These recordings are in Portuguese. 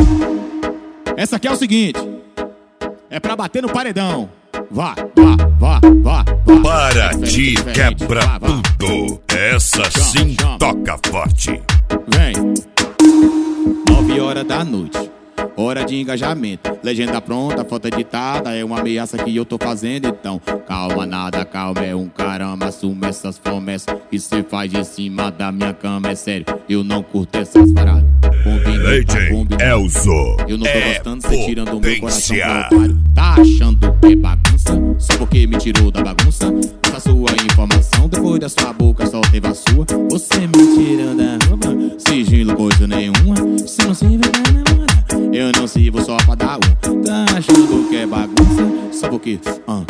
Essa aqui é o seguinte, é pra bater no paredão. Vá, vá, vá, vá, vá. Para de quebra tudo. Essa sim toca forte. Vem. 9 horas da noite, hora de engajamento. Legenda pronta, foto editada. É uma ameaça que eu tô fazendo. Então, calma, nada, calma, é um caramba. Assume essas promessas que cê faz em cima da minha cama. É sério, eu não curto essas paradas. Legend Elzo. Eu não tô gostando, cê tirando o meu coração pro otário. Tá achando que é bagunça? Só porque me tirou da bagunça. Essa sua informação, depois da sua boca só teve a sua. Você me tirando da roupa, sigilo coisa nenhuma. Se não se vê pra namorar, eu não sirvo só pra dar um. Tá achando que é bagunça? Só porque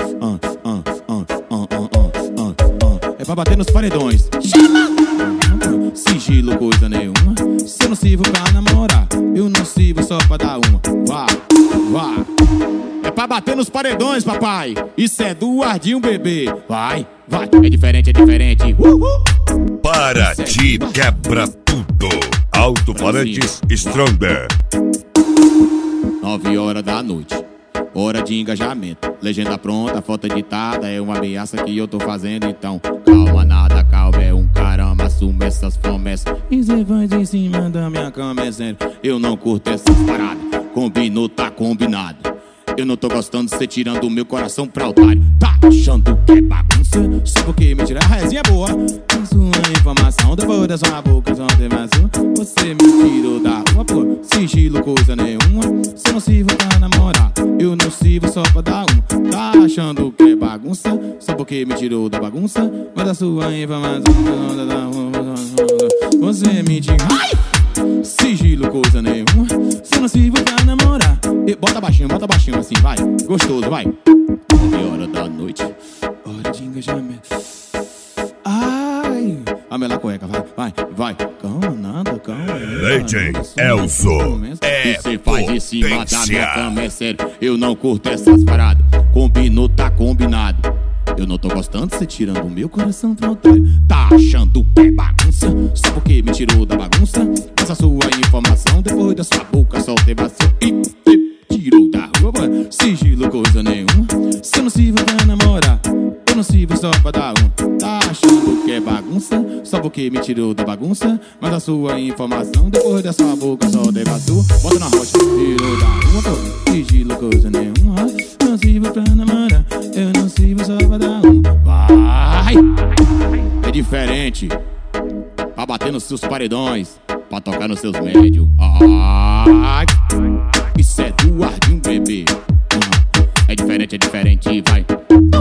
é pra bater nos paredões. Chama! Sigilo coisa nenhuma. Se eu não sirvo pra namorar, eu não sirvo só pra dar uma. Vá, vá. É pra bater nos paredões, papai. Isso é do Ardinho, bebê. Vai, vai. É diferente, é diferente. Para de quebra tudo. Alto-falantes Stronger. 9 horas da noite, hora de engajamento. Legenda pronta, foto editada. É uma ameaça que eu tô fazendo. Então, calma, nada, calma, é um caramba. Assume essas promessas e cê faz em cima da minha cama. É sério, eu não curto essas paradas. Combinou, tá combinado. Eu não tô gostando de cê tirando o meu coração pra otário. Tá achando que é bagunça? Só porque me tira a resinha boa. A sua informação, depois da sua boca só teve a sua. Você me tirou da rua, pô. Sigilo coisa nenhuma. Se não sirvo pra namorar, eu não sirvo só pra dar um. Tá achando que é bagunça? Só porque me tirou da bagunça. Mas a sua informação, você me tirou. Ai! Sigilo coisa nenhuma. Se não sirvo pra namorar, bota baixinho assim, vai. Gostoso, vai. 9 horas da noite, hora de engajamento. Ai, a mela cueca, vai, vai, vai. Calma, nada, calma. Legend Elzo. Que cê faz em cima da minha cama, é sério, eu não curto essas paradas. Combinou, tá combinado. Eu não tô gostando de cê tirando o meu coração pro otário. Tá achando que é bagunça? Só porque me tirou da bagunça. Essa sua informação, depois da sua boca só teve a sua. E tirou da rua, sigilo coisa nenhuma. Se eu não sirvo pra namorar, eu não sirvo só pra dar um. Tá achando que é bagunça? Só porque me tirou da bagunça. Mas a sua informação, depois da sua boca só teve a sua. Bota na rocha, tirou da rua, pô. Sigilo coisa nenhuma. Não sirvo pra namorar, eu não sirvo só pra dar um. Vai! É diferente. Pra bater nos seus paredões, pra tocar nos seus médios. Ai! Isso é do Ardinho, bebê. É diferente, vai.